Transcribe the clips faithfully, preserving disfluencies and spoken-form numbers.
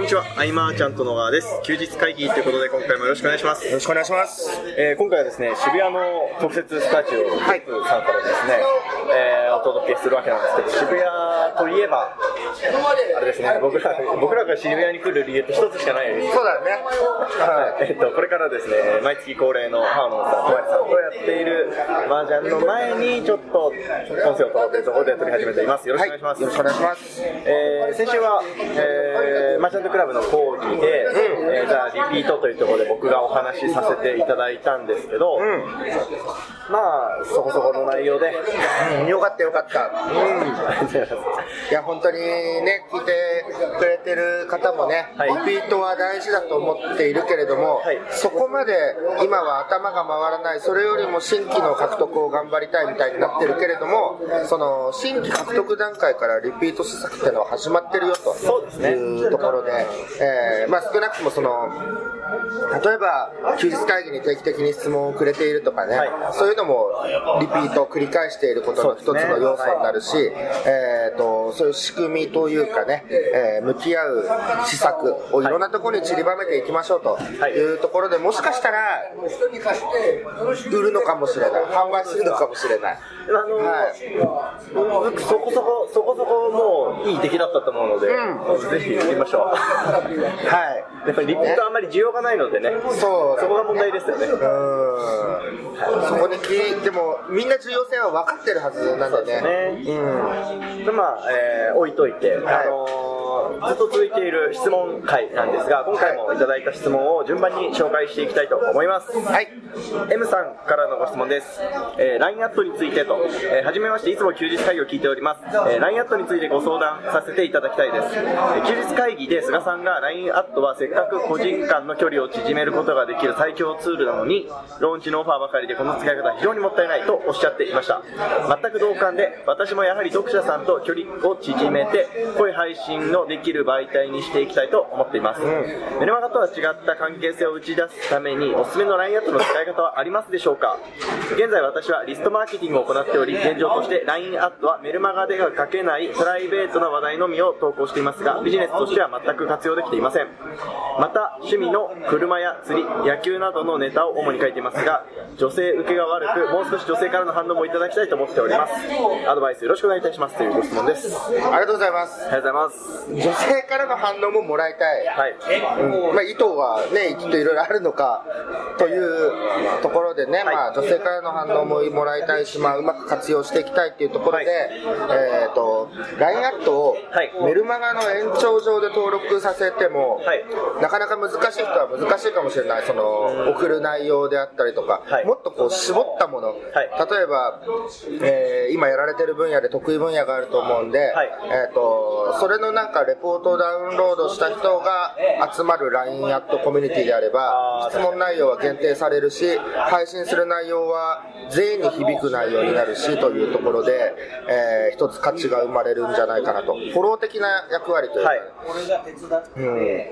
にちは、アイマーちゃんと野川です。休日会議ということで今回もよろしくお願いします。 よろしくお願いします。 えー、今回はですね、渋谷の特設スタジオ、はい、さんからですね、えー、お届けするわけなんですけど、渋谷といえばあれですね、僕ら僕らが渋谷に来る理由って一つしかないです。 そうだね。 はい、えっとこれからですね、毎月恒例のハーモンさん、小林さんとやっている麻雀の前にちょっと音声を取ろうというところで撮り始めています。よろしくお願いします。 はい、よろしくお願いします。 えー、先週は、えー、マーチャントクラブの講義で、うんえー、じゃあリピートというところで僕がお話しさせていただいたんですけど、うん、まあそこそこの内容で、 うん、よかったよかった、うん、いや本当にね聞いてくれてる方もね、はい、リピートは大事だと思っているけれども、はい、そこまで今は頭が回らない、それよりも新規の獲得を頑張りたいみたいになってるけれども、その新規獲得段階からリピート施策っていうのは始まってるよというところで、えーまあ、少なくともその例えば休日会議に定期的に質問をくれているとかね、はい、そういうのもリピートを繰り返していることの一つの要素になるし、ねはいえー、とそういう仕組みというかね、えー、向き合う施策をいろんなところに散りばめていきましょうというところで、もしかしたら売るのかもしれない、販売するのかもしれない。 あのーはい、僕そこそこそこそこもういい出来だったと思うので、うん、ぜひ行きましょう。はい。やっぱりリピートあんまり需要がないのでね。そう。そこが問題ですよね。うん。 はい、そこに聞いてもみんな重要性は分かってるはずなんでね。そうですね。 うん。でまあ、えー、置いといて、はい、あのーずっと続いている質問会なんですが、今回もいただいた質問を順番に紹介していきたいと思います。はい。M さんからのご質問です。えー、ライン アットについてと、えー、はじめまして、いつも休日会議を聞いております。えー、ライン アットについてご相談させていただきたいです。えー、休日会議で菅さんが ライン アットはせっかく個人間の距離を縮めることができる最強ツールなのに、ローンチのオファーばかりでこの使い方は非常にもったいないとおっしゃっていました。全く同感で、私もやはり読者さんと距離を縮めて声配信のできる媒体にしていきたいと思っています。うん、メルマガとは違った関係性を打ち出すためにおすすめの ライン アットの使い方はありますでしょうか。現在私はリストマーケティングを行っており、現状として ライン アットはメルマガでは書けないプライベートな話題のみを投稿していますが、ビジネスとしては全く活用できていません。また趣味の車や釣り、野球などのネタを主に書いていますが、女性受けが悪く、もう少し女性からの反応もいただきたいと思っております。アドバイスよろしくお願いいたしますというご質問です。 ありがとうございます。 ありがとうございます。 女性からの反応ももらいたい、はいうんまあ、意図はねきっといろいろあるのかというところでね、はいまあ、女性からの反応ももらいたいし、まあ、うまく活用していきたいっていうところで、はいえー、と ライン アットをメルマガの延長上で登録させても、はい、なかなか難しい人は難しいかもしれない。その送る内容であったりとか、はい、もっとこう絞ったもの、はい、例えば、えー、今やられてる分野で得意分野があると思うんで、はいえー、とそれのなんかレポートをダウンロードした人が集まる ライン アットコミュニティであれば質問内容は限定されるし、配信する内容は全員に響く内容になるしというところで、えー、一つ価値が生まれるんじゃないかなと。フォロー的な役割というか、はいうん、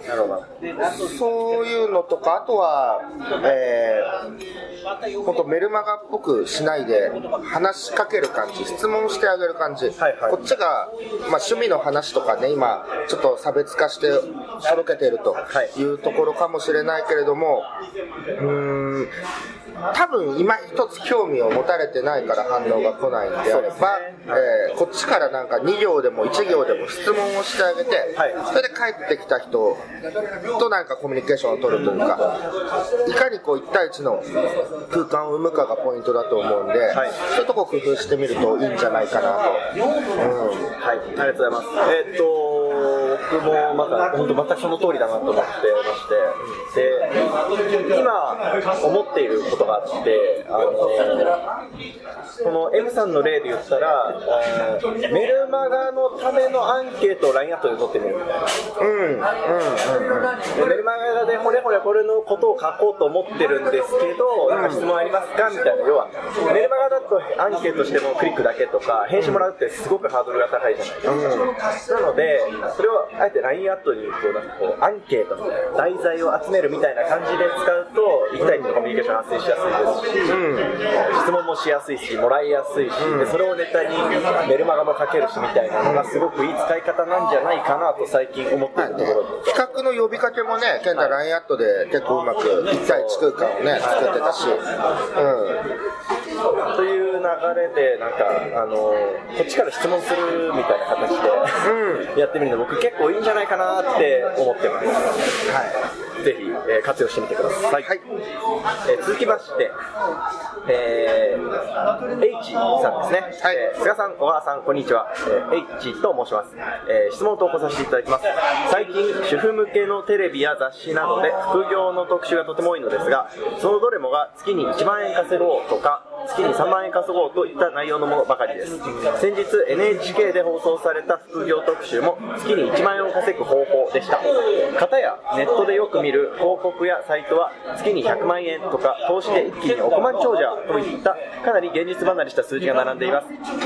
なるほど。そういうのとか、あとは、えー、本当メルマガっぽくしないで話しかける感じ、質問してあげる感じ、はいはい、こっちが、まあ、趣味の話とかね今ちょっと差別化して届けているというところかもしれないけれども、うーん多分今一つ興味を持たれてないから反応が来ないんであれば、えー、こっちからなんかに行でもいち行でも質問をしてあげて、はい、それで帰ってきた人となんかコミュニケーションを取るというか、いかにこういち対いちの空間を生むかがポイントだと思うんで、はい、そういうとこを工夫してみるといいんじゃないかなと、うん、 はい、ありがとうございます。えー、っと僕もまた本当全くその通りだなと思ってまして、で今思っていることがあって、あのこの M さんの例で言ったら、メルマガのためのアンケートを ライン アットで取ってみるみたいな、うんうんうんうん、メルマガでこれこれこれのことを書こうと思ってるんですけど、なんか質問ありますかみたいな。要はメルマガだとアンケートしてもクリックだけとか返信もらうってすごくハードルが高いじゃないですか、うん、なのでそれをあえて ライン アットにこうなんかこうアンケートみたいな題材を集めるみたいな感じで使うといち対いちのコミュニケーション発生しやすいですし、うん、質問もしやすいしもらいやすいし、うん、でそれをネタにメルマガも書けるしみたいなのがすごくいい使い方なんじゃないかなと最近思っているところで、 企画の呼びかけもね、ケンタ ライン アットで結構うまくいち対いち空間をね作ってたし、うん、 という流れでなんかあのこっちから質問するみたいな形で、うん、やってみるの僕結構いいんじゃないかなって思ってます。はい、ぜひ、えー、活用してみてください。はい、えー、続きまして、えー、H さんですね。はい、えー、菅さん、小川さん、こんにちは。えー、H と申します。えー、質問を投稿させていただきます。最近主婦向けのテレビや雑誌などで副業の特集がとても多いのですが、そのどれもが月にいちまんえん稼ごうとか月にさんまんえん稼ごうといった内容のものばかりです。先日 エヌエイチケー で放送された副業特集も月にいちまんえんを稼ぐ方法でした。片やネットでよく見る広告やサイトは月にひゃくまんえんとか投資で一気に億万長者といったかなり現実離れした数字が並んでいます。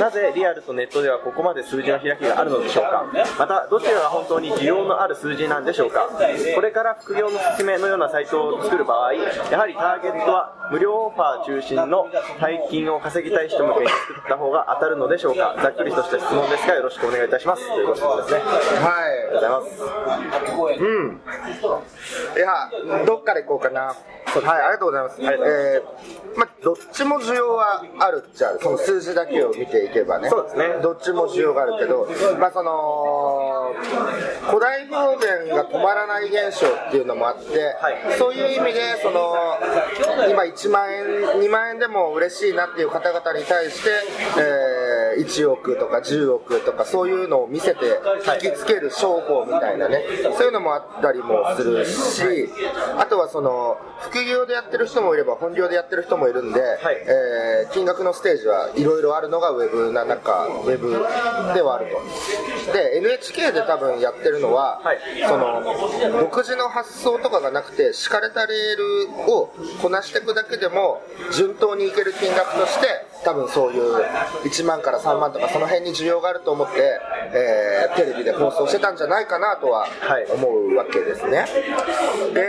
なぜリアルとネットではここまで数字の開きがあるのでしょうか。またどちらが本当に需要のある数字なんでしょうか。これから副業の勧めのようなサイトを作る場合、やはりターゲットは無料オファー中心の大金を稼ぎたい人向けに作った方が当たるのでしょうか。ざっくりとした質問ですがよろしくお願いいたしますというご質問ですね。はい、 ありがとうございます。うん、いやどっから行こうかな。はい、ありがとうございます。はい、えー、まあどっちも需要はあるっちゃある。その数字だけを見ていけばね。 そうですね。 どっちも需要があるけど、まあその古代表現が止まらない現象っていうのもあって、はい、そういう意味でその今いちまんえんにまんえんでも嬉しいなっていう方々に対して、えー、いちおくとかじゅうおくとかそういうのを見せて引きつける商法みたいなね、そういうのもあったりもするし、あとはその副業でやってる人もいれば本業でやってる人もいるんで、はい、えー、金額のステージはいろいろあるのがウェブな中ウェブではあると。で エヌエイチケー で多分やってるのは、はい、その独自の発想とかがなくて敷かれたレールをこなしていくだけでも順当にいける金額として多分そういういちまんからさんまんとかその辺に需要があると思って、えー、テレビで放送してたんじゃないかなとは思うわけですね。で、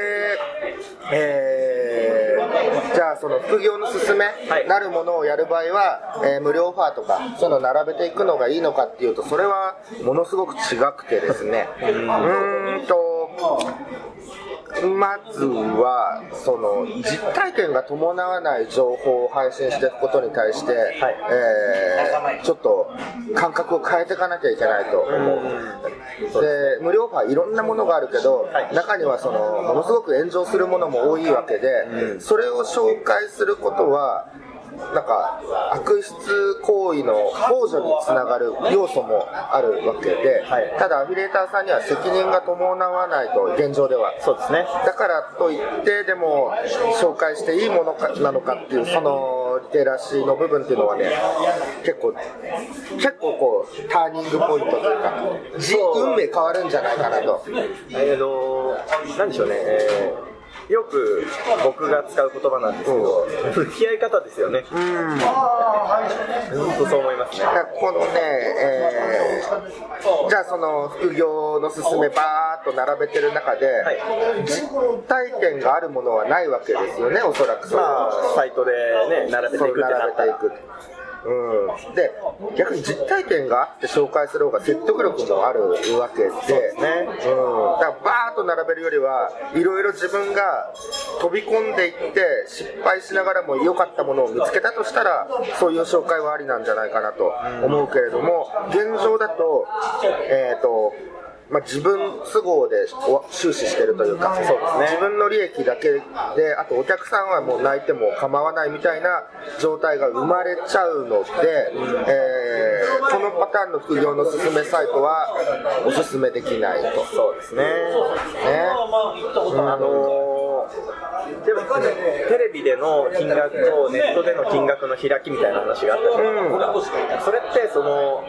えー、じゃあその副業の勧めなるものをやる場合は、えー、無料オファーとかそういうのを並べていくのがいいのかっていうとそれはものすごく違くてですね、うーんとまずはその実体験が伴わない情報を配信していくことに対して、はい、えー、ちょっと感覚を変えていかなきゃいけないと思う。で無料オファーいろんなものがあるけど、はい、中にはそのものすごく炎上するものも多いわけで、うん、それを紹介することはなんか悪質行為の幇助につながる要素もあるわけで、はい、ただアフィリエーターさんには責任が伴わないと現状では。 そうですね。 だからといってでも紹介していいものかなのかっていうそのリテラシーの部分っていうのはね結構結構こうターニングポイントというか運命変わるんじゃないかなと。 えーと何でしょうね、えーよく僕が使う言葉なんですけど、向き合い方ですよね。うん。本当そう思いますね。 このね、えー、じゃあその副業の勧めバーっと並べてる中で、はい、実体験があるものはないわけですよね、おそらくその。 まあサイトでね並べていくってなったら。 うん、で逆に実体験があって紹介する方が説得力もあるわけで、ね、うん、だからバーッと並べるよりはいろいろ自分が飛び込んでいって失敗しながらも良かったものを見つけたとしたらそういう紹介はありなんじゃないかなと思うけれども、現状だとえっとまあ、自分都合で終始してるというか、そうですね、自分の利益だけで、あとお客さんはもう泣いても構わないみたいな状態が生まれちゃうので、えー、このパターンの副業の勧めサイトはおすすめできないと。 そうですね。ね、うん、あのー、でもテレビでの金額とネットでの金額の開きみたいな話があったじゃないですか。それってその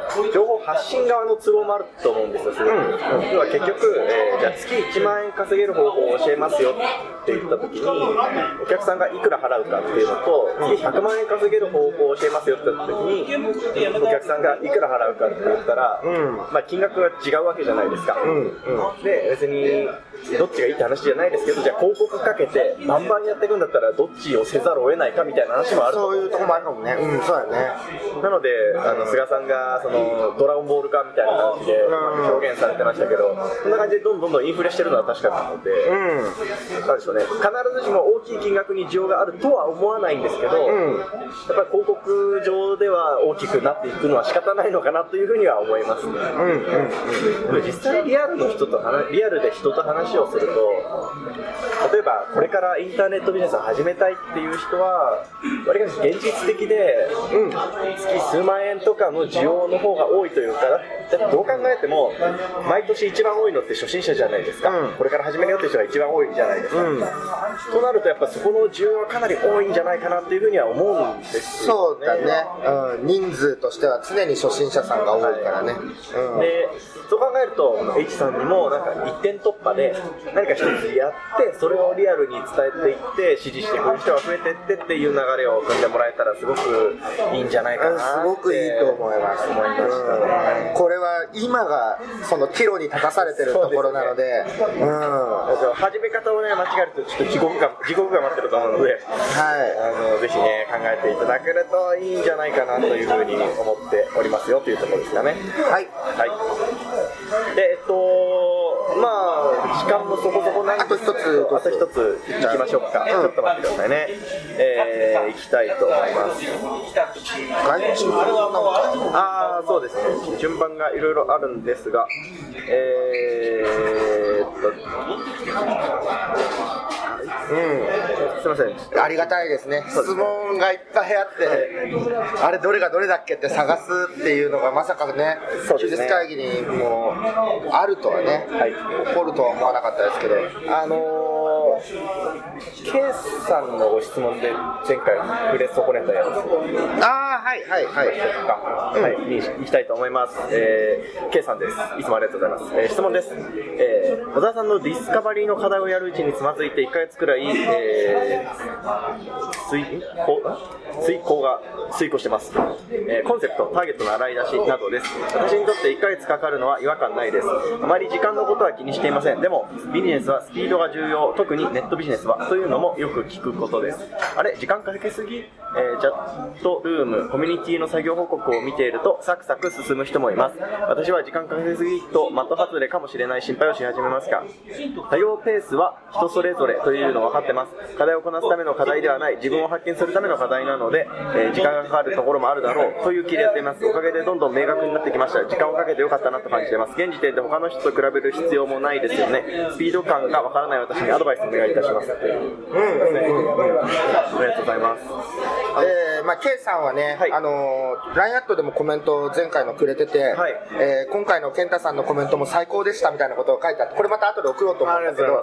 情報発信側の都合もあると思うんですよ、すごく。うん、要は結局、えー、じゃあ月いちまんえん稼げる方法を教えますよって言ったときに、お客さんがいくら払うかっていうのと、月ひゃくまんえん稼げる方法を教えますよって言ったときに、お客さんがいくら払うかって言ったら、うん、まあ、金額が違うわけじゃないですか。うんうん、で、別にどっちがいいって話じゃないですけど、じゃあ広告かけてバンバンやっていくんだったらどっちをせざるを得ないかみたいな話もあると思う。そういうとこもあるかもね。うん、そうだね。 なので、あの菅さんがそのドラゴンボール化みたいな感じで表現されてましたけど、そんな感じでどんどんどんインフレしてるのは確かなので、うん、なんでしょうね、必ずしも大きい金額に需要があるとは思わないんですけど、うん、やっぱり広告上では大きくなっていくのは仕方ないのかなというふうには思いますね。うんうんうん、実際リアルの人と話リアルで人と話をすると、例えばこれからインターネットビジネスを始めたいっていう人はわりかし現実的で、うん、月数万円とかの需要の方が多いというか、だってどう考えても毎年一番多いのって初心者じゃないですか、うん、これから始めるよっていう人が一番多いじゃないですか、うん、となるとやっぱそこの需要はかなり多いんじゃないかなっていうふうには思うんですよね。 そうだね、うん、人数としては常に初心者さんが多いからね、はい、 うん、でそう考えると H さんにもなんか一点突破で何か一つやってそれをリアルに伝えていって支持してくれる人が増えていってっていう流れを組んでもらえたらすごくいいんじゃないかなってすごくいいと思います思いましたね、 うん、これは今がその岐路に立たされてるところなので、ね、うん、 始め方をね間違えるとちょっと地獄が地獄が待ってると思うので、はい、あのぜひね考えていただけるといいんじゃないかなというふうに思っておりますよというところですかね。 はい、 はい、でえっとまあ時間もそこそこなんですけど、あと一つ行きましょうか、うん、ちょっと待ってくださいね、えー、行きたいと思います。 外注のああそうですね、順番がいろいろあるんですが、えー、っとうん、すみません、 ありがたいですね。質問がいっぱいあって、あれどれがどれだっけって探すっていうのがまさかね、休日会議にもあるとはね、はい、起こるとは思わなかったですけど、 あのー、K さんのご質問で前回触れ損ねたやつ、 ああはいはいはい、 はい、に行きたいと思います。えー、K さんです。いつもありがとうございます。えー、質問です。えー、小田さんのディスカバリーの課題をやるうちにつまずいていっかげつくらい、えー、遂遂行が遂行してます。えー、コンセプト、ターゲットの洗い出しなどです。私にとっていっかげつかかるのは違和感ないです。あまり時間のことは気にしていません。でもビジネスはスピードが重要、特にネットビジネスはというのもよく聞くことです。あれ時間かけすぎ、えー、チャットルームコミュニティの作業報告を見ているとサクサク進む人もいます。私は時間かけすぎと的外れかもしれない心配をし始めますが、作業ペースは人それぞれというの分かってます。課題をこなすための課題ではない、自分を発見するための課題なので、えー、時間がかかるところもあるだろうという気でやっています。おかげでどんどん明確になってきました。時間をかけてよかったなと感じています。現時点で他の人と比べる必要もないですよね。スピード感が分からない私にアドバイスお願いいたします。うんうんうん、ありがとうございます。 えーまあ、K さんはね、はい、あのー、ライン アットでもコメントを前回のくれてて、はい、えー、今回の健太さんのコメントも最高でしたみたいなことを書いてあって、これまた後で送ろうと思うんですけど、はい、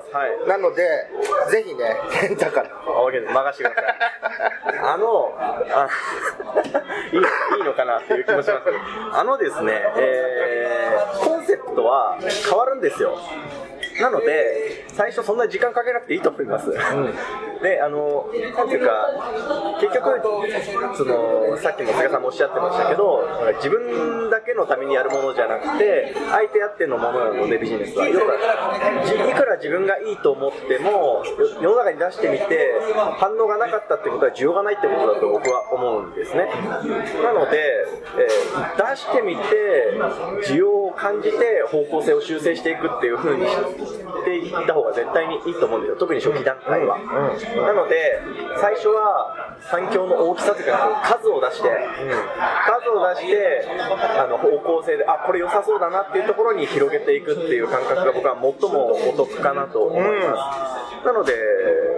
なのでぜひね健太から任してくださいあのあいい、いいのかなっていう気もしますけど、あのですね、えー、コンセプトは変わるんですよ。なので最初そんな時間かけなくていいと思います、うん、で、あのなんていうか結局そのさっきも菅さんもおっしゃってましたけど、自分だけのためにやるものじゃなくて相手あってのものなので、ビジネスは要はいくら自分がいいと思っても世の中に出してみて反応がなかったってことは需要がないってことだと僕は思うんですね。なので、えー、出してみて需要を感じて方向性を修正していくっていう風にしていった方が絶対にいいと思うんですよ、特に初期段階は、うんうん、なので最初は反響の大きさというか数を出して、うん、数を出してあの方向性であこれ良さそうだなっていうところに広げていくっていう感覚が僕は最もお得かなと思います、うん、なので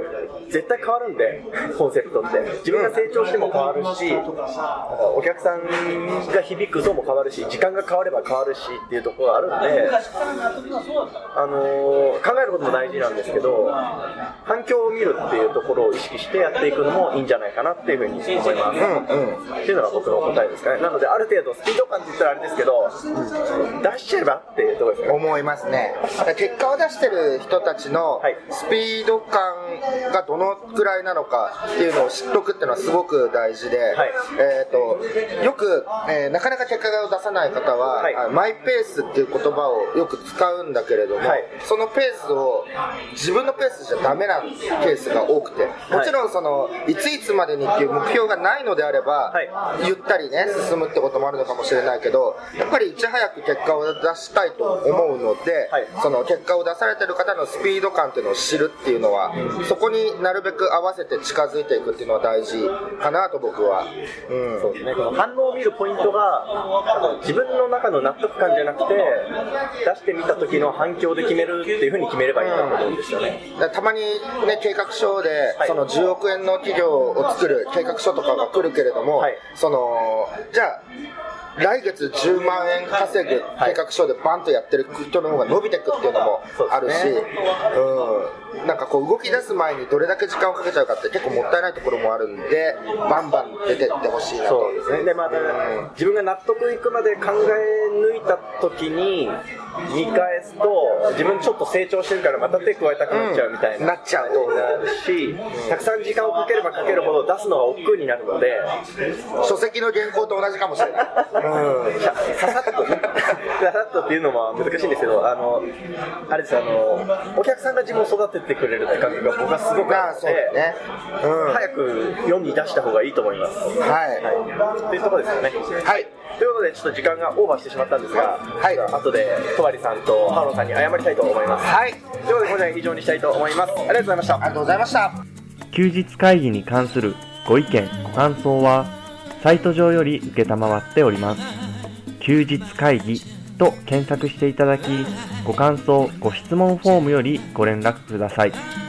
絶対変わるんで、コンセプトって自分が成長しても変わるし、お客さんが響く層も変わるし、時間が変われば変わるしっていうところがあるんで、あのー、考えることも大事なんですけど、反響を見るっていうところを意識してやっていくのもいいんじゃないかなっていうふうに思います、うんうん、っていうのが僕の答えですかね。なのである程度スピード感って言ったらあれですけど、うん、出しちゃえばっていうところですね。 思いますね。結果を出してる人たちのスピード感がどのくらいなのかっていうのを知っとくっていうのはすごく大事で、はい、えーと、よく、えー、なかなか結果を出さない方は、はい、マイペースっていう言葉をよく使うんだけれども、はい、そのペースを自分のペースじゃダメなケースが多くて、もちろんそのいついつまでにっていう目標がないのであれば、はい、ゆったりね進むってこともあるのかもしれないけど、やっぱりいち早く結果を出したいと思うので、はい、その結果を出されてる方のスピード感っていうのを知るっていうのは、うん、そこになるべく合わせて近づいていくっていうのは大事かなと僕は、うん、 そうですね。この反応を見るポイントが自分の中の納得感じゃなくて、出してみた時の反響で決めるっていう風に決めればいいんだと思うんですよね。 うん、たまにね計画書で、はい、そのじゅうおくえんの企業を作る計画書とかが来るけれども、はい、そのじゃあ来月じゅうまんえん稼ぐ計画書でバンとやってる人の方が伸びていくっていうのもあるし、ね、うん、なんかこう動き出す前にどれだけ時間をかけちゃうかって結構もったいないところもあるんで、バンバン出てってほしいなと。 そうですね。でまた、うん、自分が納得いくまで考え抜いた時に見返すと、自分ちょっと成長してるからまた手加えたくなっちゃうみたいな、 うん、なっちゃうとなるし、たくさん時間をかければかけるほど出すのが億劫になるので、 書籍の原稿と同じかもしれない。うん、 ささっとね、ささっとっていうのも難しいんですけど、あのあれです、あのお客さんが自分を育ててくれるって感覚が僕はすごくあって、ね、うん、早く世に出した方がいいと思います。はい、はい、というところですよね。はい。ということでちょっと時間がオーバーしてしまったんですが、はい、後で戸張さんとハロンさんに謝りたいと思います。はい。ということで今回は以上にしたいと思います。ありがとうございました。 ありがとうございました。 休日会議に関するご意見ご感想はサイト上より受けたまわっております。休日会議と検索していただき、ご感想ご質問フォームよりご連絡ください。